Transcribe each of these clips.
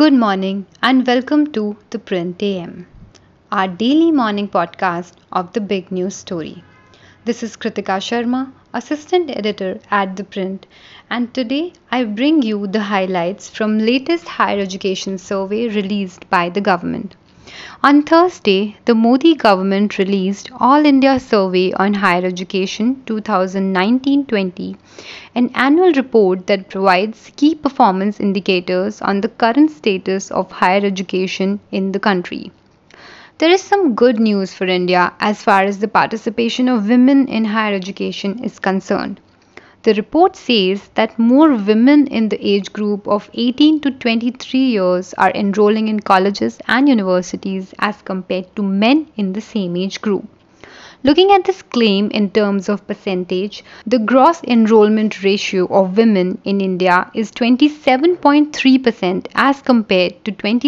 Good morning and welcome to The Print AM, our daily morning podcast of the big news story. This is Kritika Sharma, assistant editor at The Print, and today I bring you the highlights from latest higher education survey released by the government. On Thursday, the Modi government released All India Survey on Higher Education 2019-20, an annual report that provides key performance indicators on the current status of higher education in the country. There is some good news for India as far as the participation of women in higher education is concerned. The report says that more women in the age group of 18 to 23 years are enrolling in colleges and universities as compared to men in the same age group. Looking at this claim in terms of percentage, the gross enrollment ratio of women in India is 27.3% as compared to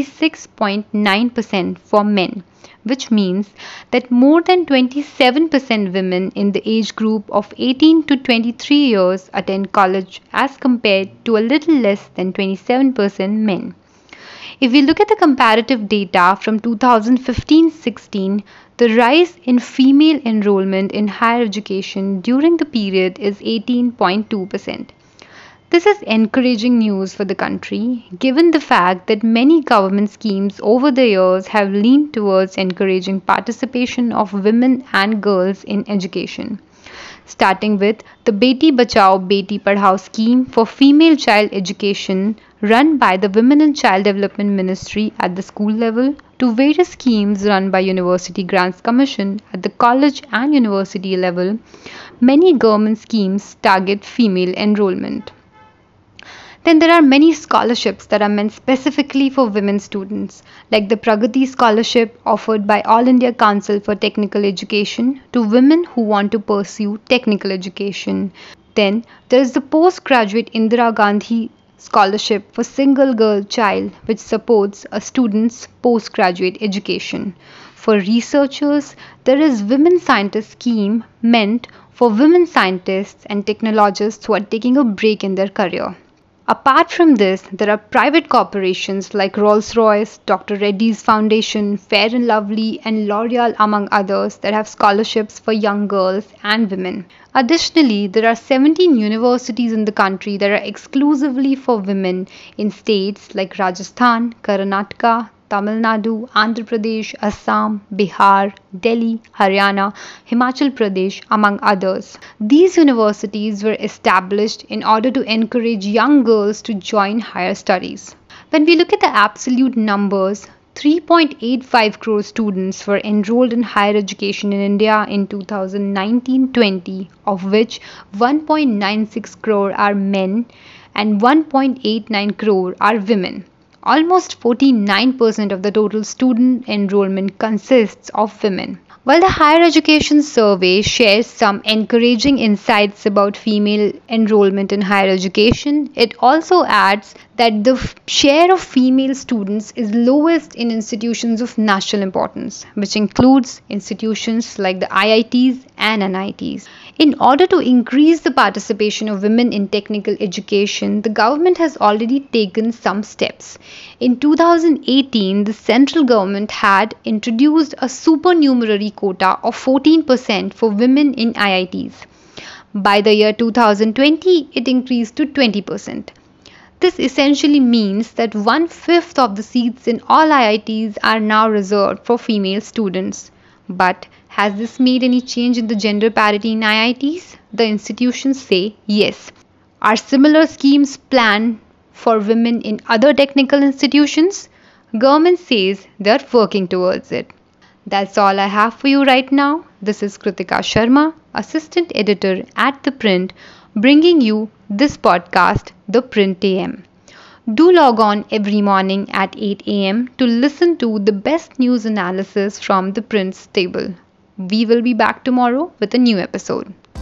26.9% for men, which means that more than 27% women in the age group of 18 to 23 years attend college as compared to a little less than 27% men. If we look at the comparative data from 2015-16, the rise in female enrollment in higher education during the period is 18.2%. This is encouraging news for the country, given the fact that many government schemes over the years have leaned towards encouraging participation of women and girls in education. Starting with the Beti Bachao Beti Padhao scheme for female child education run by the Women and Child Development Ministry at the school level to various schemes run by University Grants Commission at the college and university level, many government schemes target female enrollment. Then there are many scholarships that are meant specifically for women students, like the Pragati Scholarship offered by All India Council for Technical Education to women who want to pursue technical education. Then there is the Postgraduate Indira Gandhi Scholarship for Single Girl Child, which supports a student's postgraduate education. For researchers, there is Women Scientist Scheme meant for women scientists and technologists who are taking a break in their career. Apart from this, there are private corporations like Rolls-Royce, Dr. Reddy's Foundation, Fair and Lovely, and L'Oreal, among others, that have scholarships for young girls and women. Additionally, there are 17 universities in the country that are exclusively for women in states like Rajasthan, Karnataka, Tamil Nadu, Andhra Pradesh, Assam, Bihar, Delhi, Haryana, Himachal Pradesh, among others. These universities were established in order to encourage young girls to join higher studies. When we look at the absolute numbers, 3.85 crore students were enrolled in higher education in India in 2019-20, of which 1.96 crore are men and 1.89 crore are women. Almost 49% of the total student enrollment consists of women. While the Higher Education Survey shares some encouraging insights about female enrollment in higher education, it also adds that the share of female students is lowest in institutions of national importance, which includes institutions like the IITs and NITs. In order to increase the participation of women in technical education, the government has already taken some steps. In 2018, the central government had introduced a supernumerary quota of 14% for women in IITs. By the year 2020, it increased to 20%. This essentially means that 1/5 of the seats in all IITs are now reserved for female students. But has this made any change in the gender parity in IITs? The institutions say yes. Are similar schemes planned for women in other technical institutions? Government says they are working towards it. That's all I have for you right now. This is Kritika Sharma, assistant editor at The Print, bringing you this podcast, The Print AM. Do log on every morning at 8 a.m. to listen to the best news analysis from The Print's table. We will be back tomorrow with a new episode.